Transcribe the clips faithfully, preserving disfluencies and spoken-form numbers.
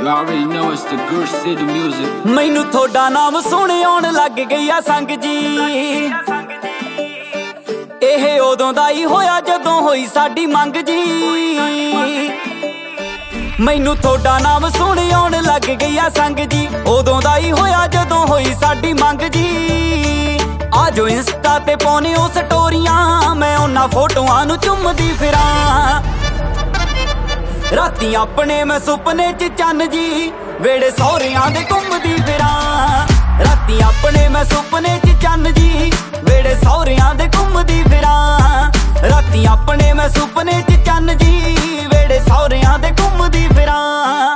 You already know it's the Gush City music. मैनू थोड़ा नाम सुने आउण लग गया संग जी। ਇਹ ਉਦੋਂ ਦਾ ਹੀ ਹੋਇਆ ਜਦੋਂ ਹੋਈ ਸਾਡੀ ਮੰਗ ਜੀ। ਮੈਨੂੰ ਤੁਹਾਡਾ ਨਾਮ ਸੁਣ ਆਉਣ ਲੱਗ ਗਿਆ ਸੰਗ ਜੀ। ਉਦੋਂ ਦਾ ਹੀ ਹੋਇਆ ਜਦੋਂ ਹੋਈ ਸਾਡੀ ਮੰਗ ਜੀ। ਆਜੋ ਇੰਸਟਾ ਤੇ ਪਾਉਣੇ ਉਹ ਸਟੋਰੀਆਂ, ਮੈਂ ਉਹਨਾਂ ਫੋਟੋਆਂ ਨੂੰ ਚੁੰਮਦੀ ਫਿਰਾਂ। ਰਾਤੀ ਆਪਣੇ ਮੈਂ ਸੁਪਨੇ ਚ ਚੰਨ ਜੀ, ਵੇੜੇ ਸਹੁਰਿਆਂ ਦੇ ਘੁੰਮਦੀ ਫਿਰਾਂ। ਰਾਤੀ ਆਪਣੇ ਮੈਂ ਸੁਪਨੇ ਚ ਚੰਨ ਜੀ, ਵੇੜੇ ਸਹੁਰਿਆਂ ਦੇ ਘੁੰਮਦੀ ਫਿਰਾਂ। ਰਾਤੀ ਆਪਣੇ ਮੈਂ ਸੁਪਨੇ ਚ ਚੰਨ ਜੀ, ਵੇੜੇ ਸਹੁਰਿਆਂ ਦੇ ਘੁੰਮਦੀ ਫਿਰਾਂ।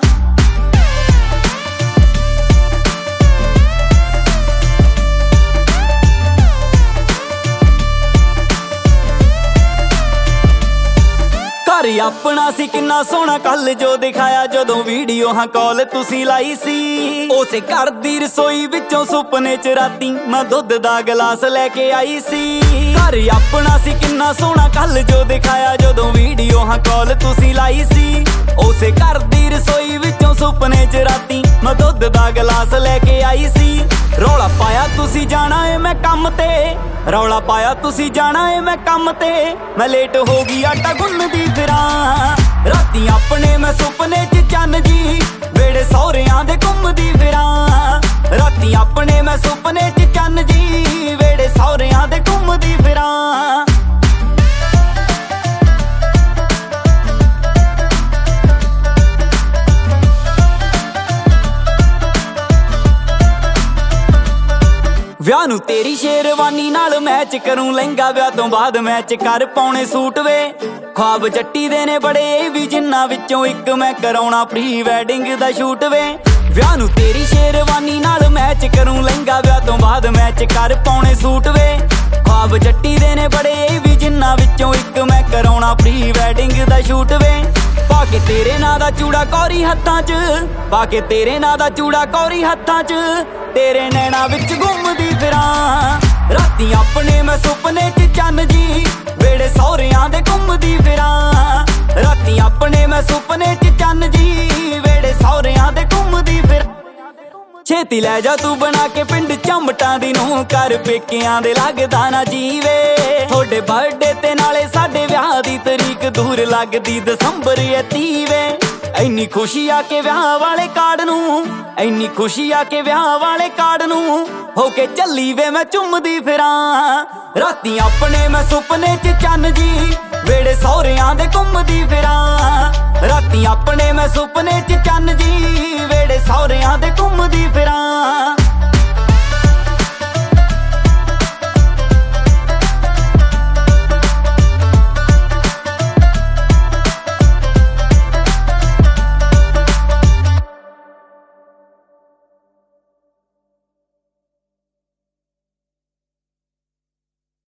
ਘਰ ਆਪਣਾ ਸੀ ਕਿੰਨਾ ਸੋਹਣਾ ਕੱਲ ਜੋ ਦਿਖਾਇਆ, ਜਦੋਂ ਵੀਡੀਓ ਹਾਂ ਕਾਲ ਤੁਸੀਂ ਲਾਈ ਸੀ। ਉਸੇ ਘਰ ਦੀ ਰਸੋਈ ਵਿੱਚੋਂ ਸੁਪਨੇ ਚ ਰਾਤੀ ਮੈਂ ਦੁੱਧ ਦਾ ਗਲਾਸ ਲੈ ਕੇ ਆਈ ਸੀ। ਘਰ ਆਪਣਾ ਸੀ ਕਿੰਨਾ ਸੋਹਣਾ ਕੱਲ ਜੋ ਦਿਖਾਇਆ, ਜਦੋਂ ਵੀਡੀਓ ਹਾਂ ਕਾਲ ਤੁਸੀਂ ਲਾਈ ਸੀ। ਉਸੇ ਘਰ ਦੀ ਰਸੋਈ ਵਿੱਚੋਂ ਸੁਪਨੇ ਚ ਰਾਤੀ ਮੈਂ ਦੁੱਧ ਦਾ ਗਲਾਸ ਲੈ ਕੇ ਆਈ ਸੀ। ਰੌਲਾ ਪਾਇਆ ਤੁਸੀਂ ਜਾਣਾ ਏ ਮੈਂ ਕੰਮ ਤੇ, ਰੌਲਾ ਪਾਇਆ ਤੁਸੀਂ ਜਾਣਾ ਏ ਮੈਂ ਕੰਮ ਤੇ। ਮੈਂ ਲੇਟ ਹੋ ਗਈ ਆਟਾ ਗੁੰਨਦੀ ਫਿਰਾਂ। ਰਾਤੀ ਆਪਣੇ ਮੈਂ ਸੁਪਨੇ ਚ ਚੰਨ ਜੀ, ਵੇੜੇ ਸਹੁਰਿਆਂ ਦੇ ਘੁੰਮਦੀ ਫਿਰਾਂ। ਰਾਤੀ ਆਪਣੇ ਮੈਂ ਸੁਪਨੇ ਚ ਚੰਨ ਜੀ, ਵੇੜੇ ਸਹੁਰਿਆਂ ਦੇ ਘੁੰਮਦੀ ਫਿਰਾਂ। ਵਿਆਹ ਨੂੰ ਤੇਰੀ ਸ਼ੇਰਵਾਨੀ ਨਾਲ ਮੈਚ ਕਰੂੰ ਲਹਿੰਗਾ, ਵਿਆਹ ਤੋਂ ਬਾਅਦ ਮੈਚ ਕਰ ਪਾਉਣੇ ਸੂਟ ਵੇ। ख्वाब जट्टी दे ने बड़े भी जिन्ना विचों एक मैं कराउणा प्री वैडिंग दा शूट वे। विआह नूं तेरी शेरवानी नाल मैच करूं लहंगा, विआह तों बाद मैच कर पाउणे सूट वे। ख्वाब जट्टी दे ने बड़े भी जिन्ना विचों एक मैं कराउणा प्री वैडिंग दा शूट वे। पाके तेरे नां दा चूड़ा कौरी हत्थां च, पाके तेरे नां दा चूड़ा कौरी हत्थां च, तेरे नैना विच घुमदी फिरां। राती अपने मैं सुपने च चन्न जी, वेड़े सहुरियां दे घुमदी फिरां। राती अपने मैं सुपने च चन्न जी, वेड़े सहुरियां दे घुमदी फिरां। छेती लै जा तू बना के पिंड चंबटां दी नूं, कर पेकियां दे लगदा ना जीवे। थोड़े बर्थडे ते नाले साडे विआह दी तरीक दूर लगदी दसंबर तीह वे। ਇੰਨੀ खुशी आके ਵਿਆਹ वाले कार्ड ਨੂੰ, ਇੰਨੀ खुशी आके ਵਿਆਹ वाले कार्ड ਨੂੰ ਹੋ ਕੇ ਚੱਲੀ ਵੇ ਮੈਂ ਚੁੰਮਦੀ ਫਿਰਾਂ। ਰਾਤੀ ਆਪਣੇ ਮੈਂ ਸੁਪਨੇ ਚ ਚੰਨ ਜੀ, ਵੇੜੇ ਸਹੁਰਿਆਂ ਦੇ ਘੁੰਮਦੀ ਫਿਰਾਂ। ਰਾਤੀ ਆਪਣੇ ਮੈਂ ਸੁਪਨੇ ਚ ਚੰਨ ਜੀ, ਵੇੜੇ ਸਹੁਰਿਆਂ ਦੇ ਘੁੰਮਦੀ ਫਿਰਾਂ।